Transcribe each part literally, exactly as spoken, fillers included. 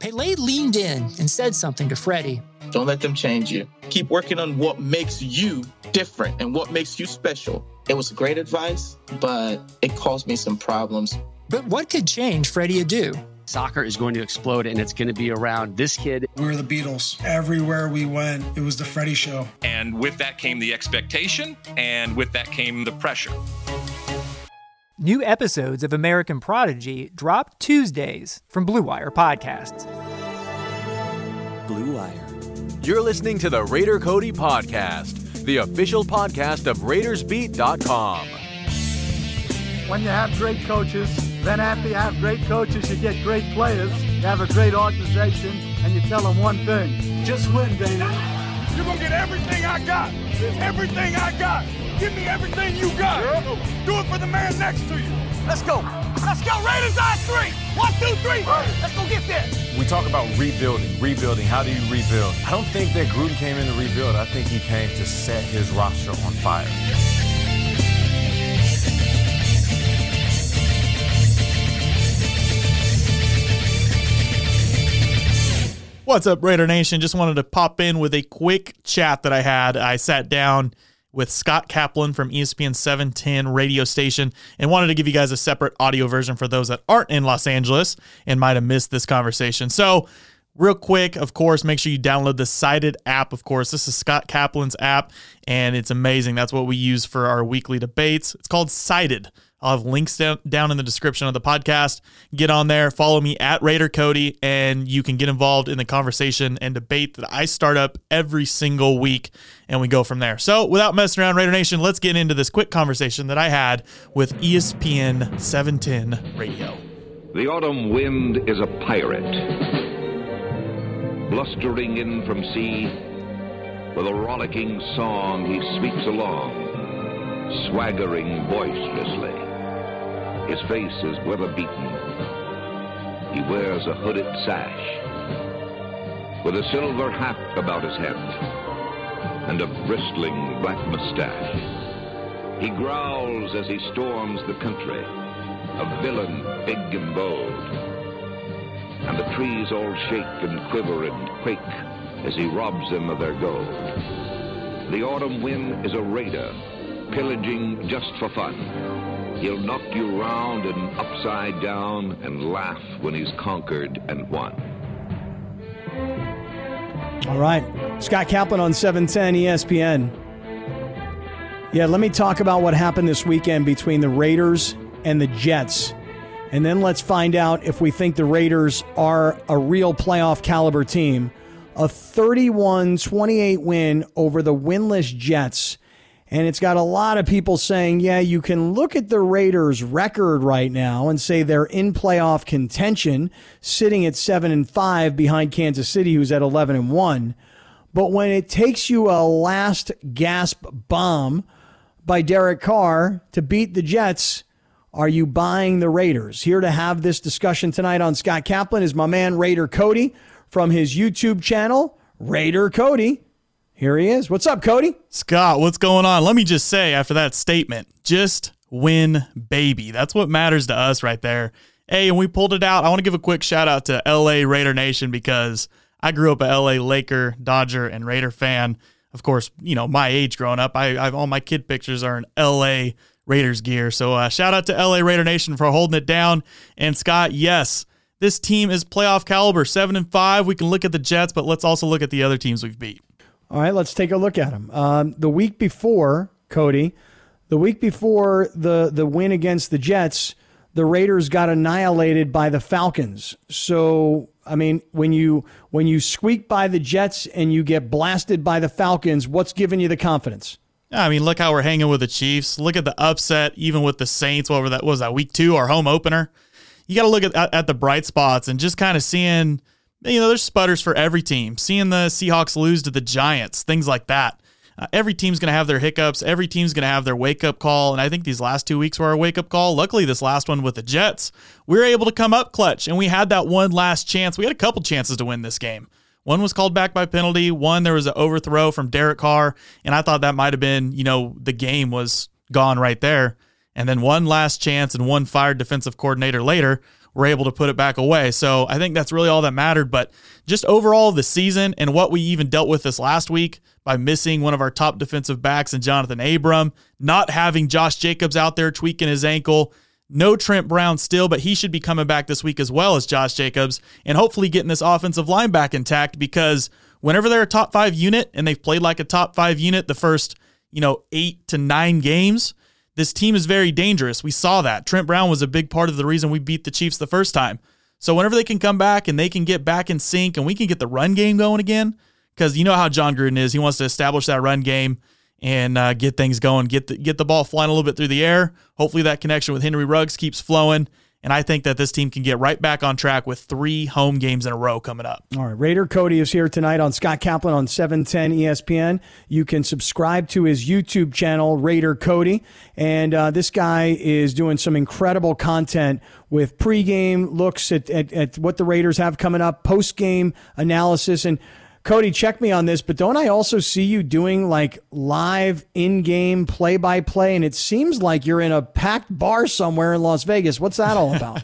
Pele leaned in and said something to Freddie. Don't let them change you. Keep working on what makes you different and what makes you special. It was great advice, but it caused me some problems. But what could change Freddie Adu? Soccer is going to explode, and it's going to be around this kid. We were the Beatles. Everywhere we went, it was the Freddie Show. And with that came the expectation, and with that came the pressure. New episodes of American Prodigy drop Tuesdays from Blue Wire Podcasts. Blue Wire. You're listening to the Raider Cody Podcast, the official podcast of Raiders Beat dot com. When you have great coaches, then after you have great coaches, you get great players, you have a great organization, and you tell them one thing: just win, baby. You're going to get everything I got. Everything I got. Give me everything you got. Yeah. Do it for the man next to you. Let's go. Let's go. Raiders on three. One, two, three. Let's go get there. We talk about rebuilding. Rebuilding. How do you rebuild? I don't think that Gruden came in to rebuild. I think he came to set his roster on fire. What's up, Raider Nation? Just wanted to pop in with a quick chat that I had. I sat down with Scott Kaplan from E S P N seven ten radio station and wanted to give you guys a separate audio version for those that aren't in Los Angeles and might have missed this conversation. So real quick, of course, make sure you download the Cited app. Of course, this is Scott Kaplan's app, and it's amazing. That's what we use for our weekly debates. It's called Cited. I'll have links down, down in the description of the podcast. Get on there, follow me at Raider Cody, and you can get involved in the conversation and debate that I start up every single week, and we go from there. So without messing around, Raider Nation, let's get into this quick conversation that I had with E S P N seven ten Radio. The autumn wind is a pirate, blustering in from sea. With a rollicking song he sweeps along, swaggering boisterously. His face is weather-beaten. He wears a hooded sash with a silver hat about his head and a bristling black mustache. He growls as he storms the country, a villain big and bold. And the trees all shake and quiver and quake as he robs them of their gold. The autumn wind is a raider, pillaging just for fun. He'll knock you round and upside down and laugh when he's conquered and won. All right. Scott Kaplan on seven ten E S P N. Yeah, let me talk about what happened this weekend between the Raiders and the Jets. And then let's find out if we think the Raiders are a real playoff caliber team. A thirty-one twenty-eight win over the winless Jets. And it's got a lot of people saying, yeah, you can look at the Raiders' record right now and say they're in playoff contention, sitting at seven and five behind Kansas City, who's at eleven and one. But when it takes you a last gasp bomb by Derek Carr to beat the Jets, are you buying the Raiders? Here to have this discussion tonight on Scott Kaplan is my man Raider Cody from his YouTube channel, Raider Cody. Here he is. What's up, Cody? Scott, what's going on? Let me just say after that statement, just win, baby. That's what matters to us right there. Hey, and we pulled it out. I want to give a quick shout out to L A Raider Nation because I grew up a L A Laker, Dodger, and Raider fan. Of course, you know, my age growing up, I, I've all my kid pictures are in L A Raiders gear. So uh, shout out to L A Raider Nation for holding it down. And Scott, yes, this team is playoff caliber, seven and five. We can look at the Jets, but let's also look at the other teams we've beat. All right, let's take a look at them. Um, the week before, Cody, the week before the, the win against the Jets, the Raiders got annihilated by the Falcons. So, I mean, when you when you squeak by the Jets and you get blasted by the Falcons, what's giving you the confidence? I mean, look how we're hanging with the Chiefs. Look at the upset, even with the Saints. What, that, what was that, week two, our home opener? You got to look at, at at the bright spots and just kind of seeing – you know, there's sputters for every team. Seeing the Seahawks lose to the Giants, things like that. Uh, every team's going to have their hiccups. Every team's going to have their wake-up call, and I think these last two weeks were our wake-up call. Luckily, this last one with the Jets, we were able to come up clutch, and we had that one last chance. We had a couple chances to win this game. One was called back by penalty. One, there was an overthrow from Derek Carr, and I thought that might have been, you know, the game was gone right there. And then one last chance and one fired defensive coordinator later, were able to put it back away. So I think that's really all that mattered. But just overall the season and what we even dealt with this last week by missing one of our top defensive backs in Jonathan Abram, not having Josh Jacobs out there tweaking his ankle, no Trent Brown still, but he should be coming back this week as well as Josh Jacobs, and hopefully getting this offensive line back intact, because whenever they're a top five unit and they've played like a top five unit the first, you know, eight to nine games, this team is very dangerous. We saw that. Trent Brown was a big part of the reason we beat the Chiefs the first time. So whenever they can come back and they can get back in sync and we can get the run game going again, because you know how John Gruden is. He wants to establish that run game and uh, get things going, get the, get the ball flying a little bit through the air. Hopefully that connection with Henry Ruggs keeps flowing. And I think that this team can get right back on track with three home games in a row coming up. All right. Raider Cody is here tonight on Scott Kaplan on seven ten E S P N. You can subscribe to his YouTube channel, Raider Cody. And uh, this guy is doing some incredible content with pregame looks at, at, at what the Raiders have coming up, postgame analysis. And Cody, check me on this, but don't I also see you doing like live in-game play-by-play? And it seems like you're in a packed bar somewhere in Las Vegas. What's that all about?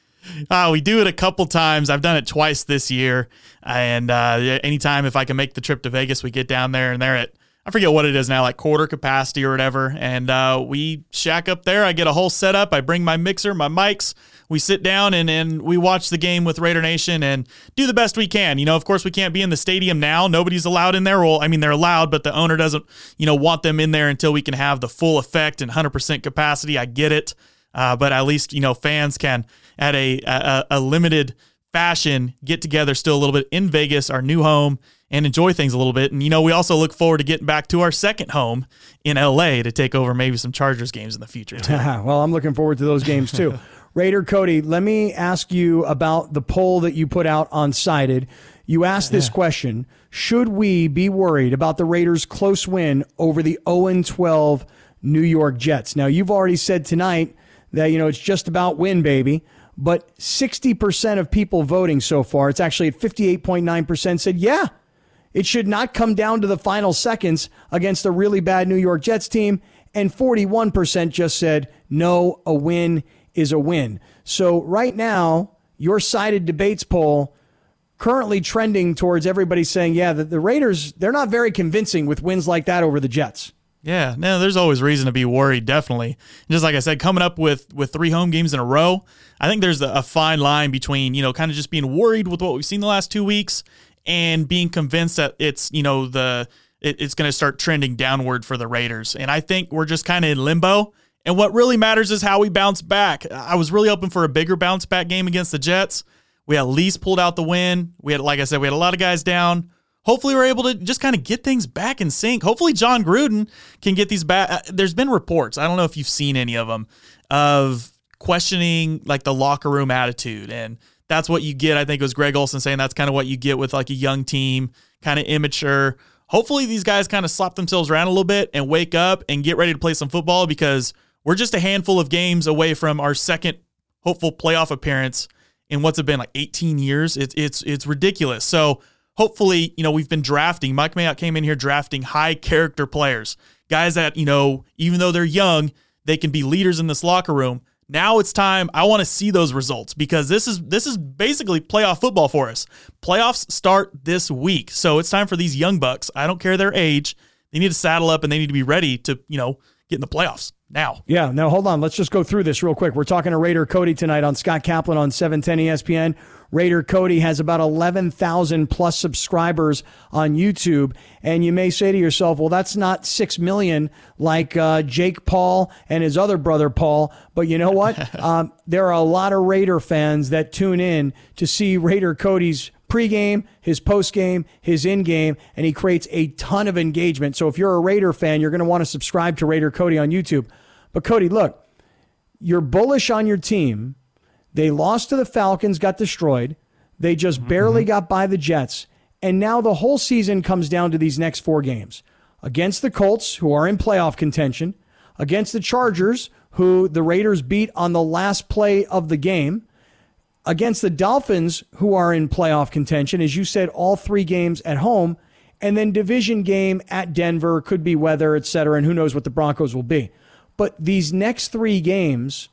uh, we do it a couple times. I've done it twice this year. And uh, anytime if I can make the trip to Vegas, we get down there and they're at, I forget what it is now, like quarter capacity or whatever. And uh, we shack up there. I get a whole setup. I bring my mixer, my mics. We sit down and, and we watch the game with Raider Nation and do the best we can. You know, of course, we can't be in the stadium now. Nobody's allowed in there. Well, I mean, they're allowed, but the owner doesn't, you know, want them in there until we can have the full effect and one hundred percent capacity. I get it. Uh, but at least, you know, fans can, at a, a, a limited fashion, get together still a little bit in Vegas, our new home, and enjoy things a little bit. And, you know, we also look forward to getting back to our second home in L A to take over maybe some Chargers games in the future, too. Well, I'm looking forward to those games, too. Raider Cody, let me ask you about the poll that you put out on Sided. You asked this question: should we be worried about the Raiders' close win over the oh and twelve New York Jets? Now, you've already said tonight that, you know, it's just about win, baby. But sixty percent of people voting so far, it's actually at fifty-eight point nine percent, said, yeah, it should not come down to the final seconds against a really bad New York Jets team. And forty-one percent just said, no, a win is a win. So right now, your Sided Debates poll currently trending towards everybody saying, yeah, that the Raiders, they're not very convincing with wins like that over the Jets. Yeah, no, there's always reason to be worried, definitely. And just like I said, coming up with, with three home games in a row, I think there's a, a fine line between, you know, kind of just being worried with what we've seen the last two weeks and being convinced that it's, you know, the it, it's going to start trending downward for the Raiders. And I think we're just kind of in limbo. And what really matters is how we bounce back. I was really hoping for a bigger bounce back game against the Jets. We at least pulled out the win. We had, like I said, we had a lot of guys down. Hopefully we're able to just kind of get things back in sync. Hopefully John Gruden can get these back. There's been reports, I don't know if you've seen any of them, of questioning like the locker room attitude. And that's what you get. I think it was Greg Olsen saying that's kind of what you get with like a young team, kind of immature. Hopefully these guys kind of slap themselves around a little bit and wake up and get ready to play some football, because we're just a handful of games away from our second hopeful playoff appearance in what's it been, like eighteen years. It's it's it's ridiculous. So hopefully, you know, we've been drafting. Mike Mayock came in here drafting high character players, guys that, you know, even though they're young, they can be leaders in this locker room. Now it's time. I want to see those results, because this is this is basically playoff football for us. Playoffs start this week. So it's time for these young bucks. I don't care their age. They need to saddle up and they need to be ready to, you know, get in the playoffs now. Yeah, now hold on. Let's just go through this real quick. We're talking to Raider Cody tonight on Scott Kaplan on seven ten E S P N. Raider Cody has about eleven thousand plus subscribers on YouTube. And you may say to yourself, well, that's not six million like uh, Jake Paul and his other brother Paul. But you know what? um, there are a lot of Raider fans that tune in to see Raider Cody's pregame, his postgame, his in-game, and he creates a ton of engagement. So if you're a Raider fan, you're going to want to subscribe to Raider Cody on YouTube. But Cody, look, you're bullish on your team. They lost to the Falcons, got destroyed. They just mm-hmm. barely got by the Jets. And now the whole season comes down to these next four games. Against the Colts, who are in playoff contention. Against the Chargers, who the Raiders beat on the last play of the game. Against the Dolphins, who are in playoff contention. As you said, all three games at home. And then division game at Denver, could be weather, et cetera. And who knows what the Broncos will be. But these next three games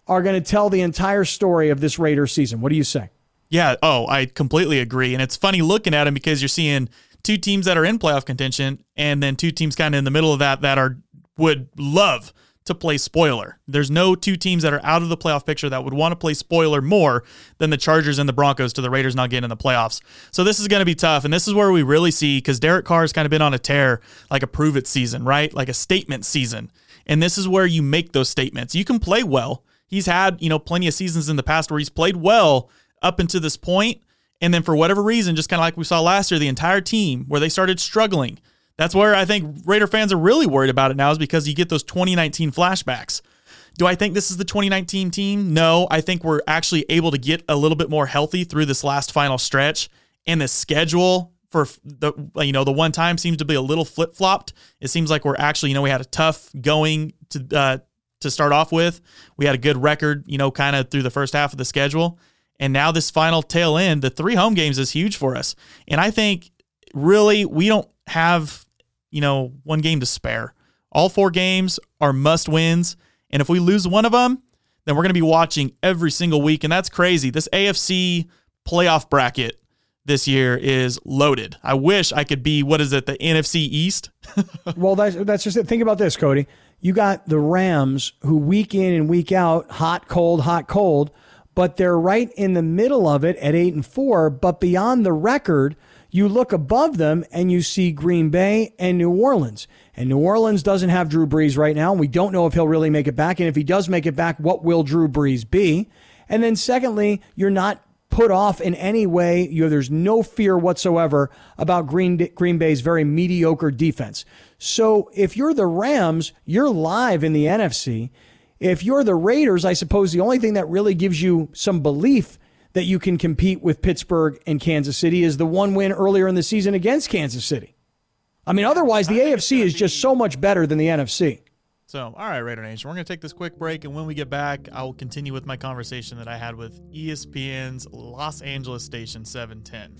are going to tell the entire story of this Raiders season. What do you say? Yeah, oh, I completely agree. And it's funny looking at them because you're seeing two teams that are in playoff contention and then two teams kind of in the middle of that that are would love to play spoiler. There's no two teams that are out of the playoff picture that would want to play spoiler more than the Chargers and the Broncos to the Raiders not getting in the playoffs. So this is going to be tough, and this is where we really see, because Derek Carr has kind of been on a tear, like a prove-it season, right? Like a statement season. And this is where you make those statements. You can play well. He's had, you know, plenty of seasons in the past where he's played well up until this point, and then for whatever reason, just kind of like we saw last year, the entire team, where they started struggling. That's where I think Raider fans are really worried about it now, is because you get those twenty nineteen flashbacks. Do I think this is the twenty nineteen team? No, I think we're actually able to get a little bit more healthy through this last final stretch, and the schedule for the, you know, the one time seems to be a little flip-flopped. It seems like we're actually, you know, we had a tough going to uh, to start off with. We had a good record, you know, kind of through the first half of the schedule. And now this final tail end, the three home games is huge for us. And I think really we don't have, you know, one game to spare. All four games are must wins. And if we lose one of them, then we're going to be watching every single week. And that's crazy. This A F C playoff bracket this year is loaded. I wish I could be, what is it, the N F C East? Well, that's, that's just it. Think about this, Cody. You got the Rams, who week in and week out, hot, cold, hot, cold, but they're right in the middle of it at eight and four. But beyond the record, you look above them and you see Green Bay and New Orleans. And New Orleans doesn't have Drew Brees right now. And we don't know if he'll really make it back. And if he does make it back, what will Drew Brees be? And then secondly, you're not put off in any way. You, there's no fear whatsoever about Green, Green Bay's very mediocre defense. So if you're the Rams, you're live in the N F C. If you're the Raiders, I suppose the only thing that really gives you some belief that you can compete with Pittsburgh and Kansas City is the one win earlier in the season against Kansas City. I mean, otherwise, the A F C is just so much better than the N F C. So, all right, Raider Nation, we're going to take this quick break, and when we get back, I will continue with my conversation that I had with E S P N's Los Angeles station seven ten.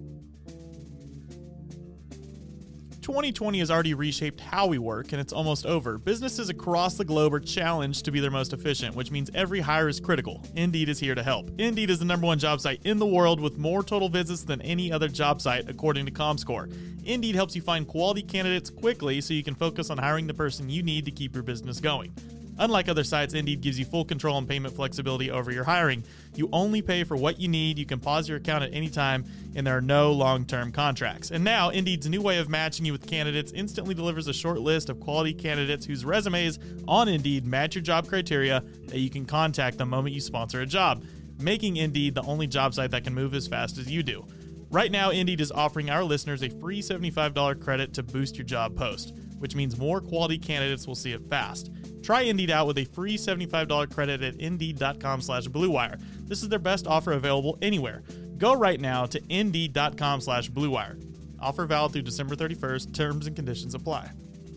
twenty twenty has already reshaped how we work, and it's almost over. Businesses across the globe are challenged to be their most efficient, which means every hire is critical. Indeed is here to help. Indeed is the number one job site in the world with more total visits than any other job site, according to ComScore. Indeed helps you find quality candidates quickly so you can focus on hiring the person you need to keep your business going. Unlike other sites, Indeed gives you full control and payment flexibility over your hiring. You only pay for what you need, you can pause your account at any time, and there are no long-term contracts. And now, Indeed's new way of matching you with candidates instantly delivers a short list of quality candidates whose resumes on Indeed match your job criteria that you can contact the moment you sponsor a job, making Indeed the only job site that can move as fast as you do. Right now, Indeed is offering our listeners a free seventy-five dollars credit to boost your job post, which means more quality candidates will see it fast. Try Indeed out with a free seventy-five dollars credit at Indeed.com slash Blue Wire. This is their best offer available anywhere. Go right now to Indeed.com slash Blue Wire. Offer valid through December thirty-first. Terms and conditions apply.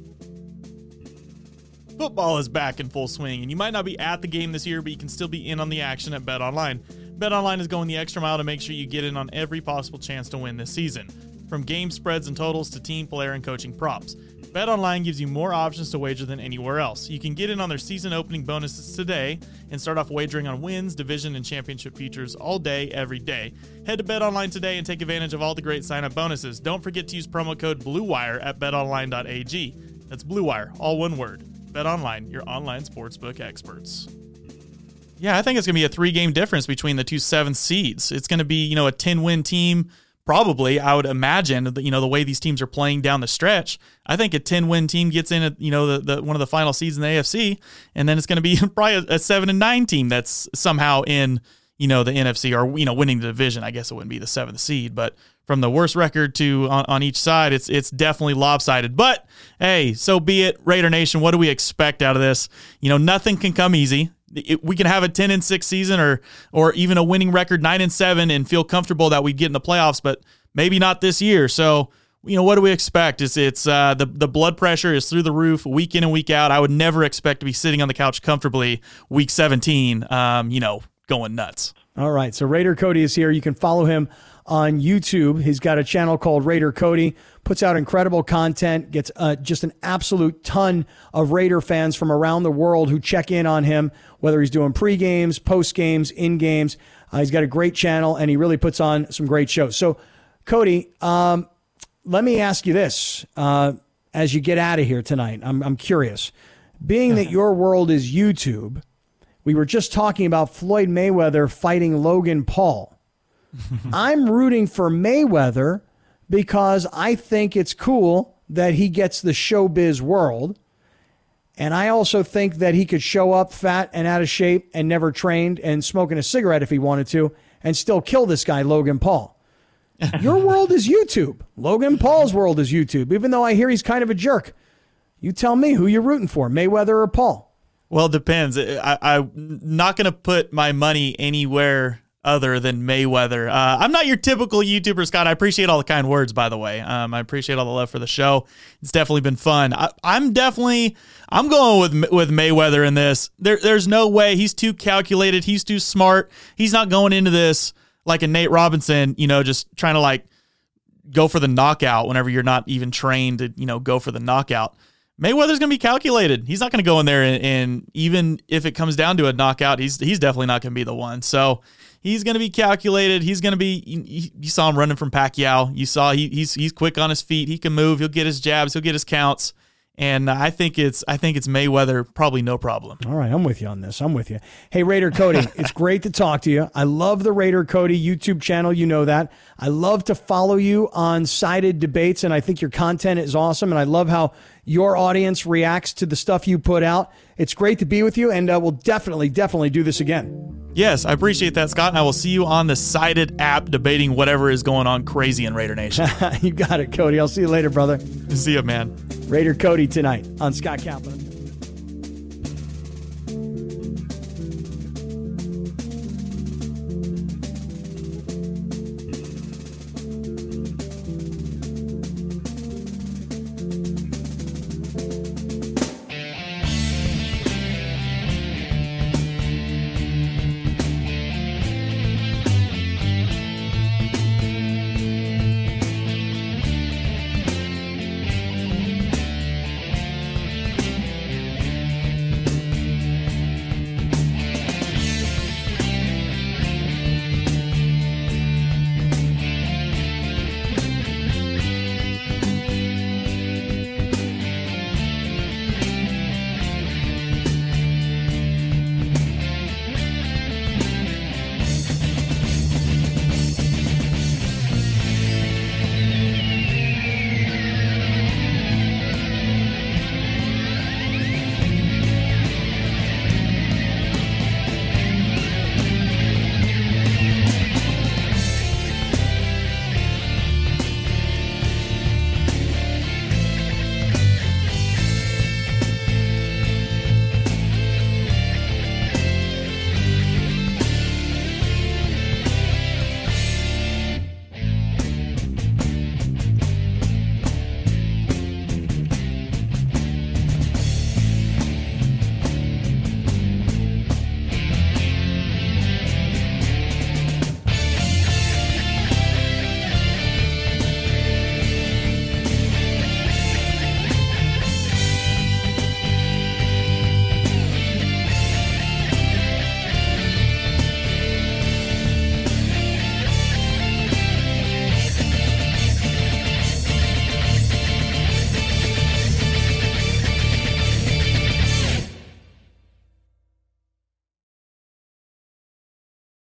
Football is back in full swing, and you might not be at the game this year, but you can still be in on the action at BetOnline. BetOnline is going the extra mile to make sure you get in on every possible chance to win this season. From game spreads and totals to team, player, and coaching props, BetOnline gives you more options to wager than anywhere else. You can get in on their season opening bonuses today and start off wagering on wins, division, and championship futures all day, every day. Head to BetOnline today and take advantage of all the great sign-up bonuses. Don't forget to use promo code BlueWire at bet online dot a g. That's BlueWire, all one word. BetOnline, your online sportsbook experts. Yeah, I think it's going to be a three-game difference between the two seventh seeds. It's going to be, you know, a ten-win team. Probably, I would imagine, you know, the way these teams are playing down the stretch, I think a ten-win team gets in, at, you know, the, the one of the final seeds in the A F C, and then it's going to be probably a, a seven and nine team that's somehow in, you know, the N F C or, you know, winning the division. I guess it wouldn't be the seventh seed, but from the worst record to on, on each side, it's it's definitely lopsided. But hey, so be it. Raider Nation, what do we expect out of this? You know, nothing can come easy. It, we can have a ten and six season or or even a winning record nine and seven and feel comfortable that we'd get in the playoffs, but maybe not this year. So, you know, what do we expect? It's it's uh, the the blood pressure is through the roof week in and week out. I would never expect to be sitting on the couch comfortably week seventeen, um, you know, going nuts. All right, so Raider Cody is here. You can follow him on YouTube. He's got a channel called Raider Cody, puts out incredible content, gets uh, just an absolute ton of Raider fans from around the world who check in on him, whether he's doing pre-games, post-games, in-games. Uh, he's got a great channel, and he really puts on some great shows. So, Cody, um, let me ask you this uh, as you get out of here tonight. I'm, I'm curious. Being that your world is YouTube, we were just talking about Floyd Mayweather fighting Logan Paul. I'm rooting for Mayweather because I think it's cool that he gets the showbiz world. And I also think that he could show up fat and out of shape and never trained and smoking a cigarette if he wanted to and still kill this guy, Logan Paul. Your world is YouTube. Logan Paul's world is YouTube, even though I hear he's kind of a jerk. You tell me who you're rooting for, Mayweather or Paul. Well, it depends. I, I'm not going to put my money anywhere other than Mayweather. Uh, I'm not your typical YouTuber, Scott. I appreciate all the kind words, by the way. Um, I appreciate all the love for the show. It's definitely been fun. I, I'm definitely, I'm going with with Mayweather in this. There, there's no way. He's too calculated. He's too smart. He's not going into this like a Nate Robinson, you know, just trying to like go for the knockout whenever you're not even trained to, you know, go for the knockout. Mayweather's going to be calculated. He's not going to go in there and, and even if it comes down to a knockout, he's he's definitely not going to be the one. So he's going to be calculated. He's going to be, you, you saw him running from Pacquiao. You saw he, he's he's quick on his feet. He can move. He'll get his jabs. He'll get his counts. And I think it's I think it's Mayweather, probably no problem. All right, I'm with you on this. I'm with you. Hey, Raider Cody, it's great to talk to you. I love the Raider Cody YouTube channel. You know that. I love to follow you on Sided Debates, and I think your content is awesome, and I love how your audience reacts to the stuff you put out. It's great to be with you, and uh, we'll definitely, definitely do this again. Yes, I appreciate that, Scott, and I will see you on the Sided app debating whatever is going on crazy in Raider Nation. You got it, Cody. I'll see you later, brother. See you, man. Raider Cody tonight on Scott Kaplan.